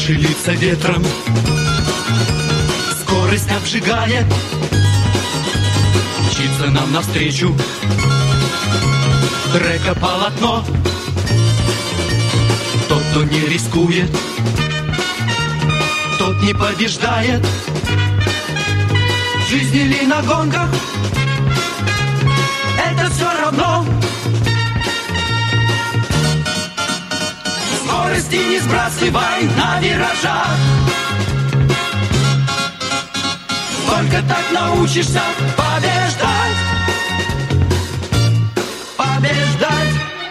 Шевелится ветром, скорость обжигает, мчится нам навстречу трека полотно. Тот, кто не рискует, тот не побеждает. В жизни или на гонках, это все равно. Скорости не сбрасывай на виражах. Только так научишься побеждать. Побеждать.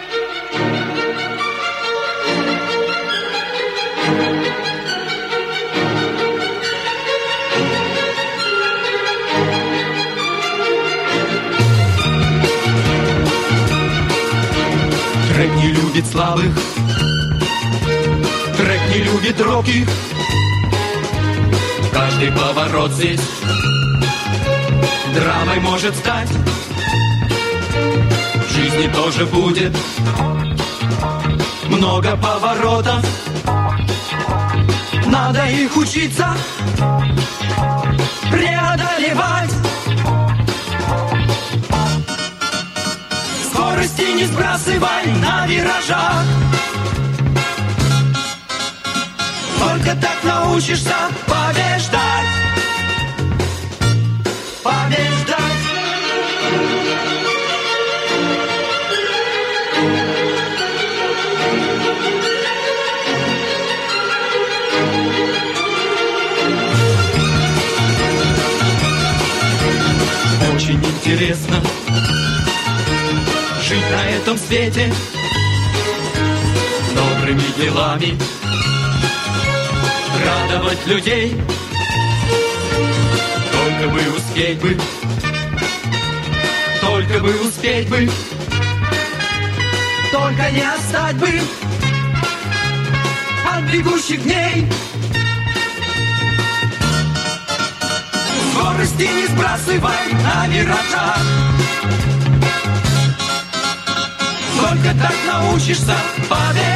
Трек не любит слабых, трек не любит робких. Каждый поворот здесь драмой может стать. В жизни тоже будет много поворотов. Надо их учиться преодолевать. Скорости не сбрасывай на виражах. Только так научишься побеждать. Побеждать. Очень интересно жить на этом свете добрыми делами, радовать людей. Только бы успеть бы, только бы успеть бы, только не отстать бы от бегущих дней. Скорости не сбрасывай на виражах. Только так научишься побеждать.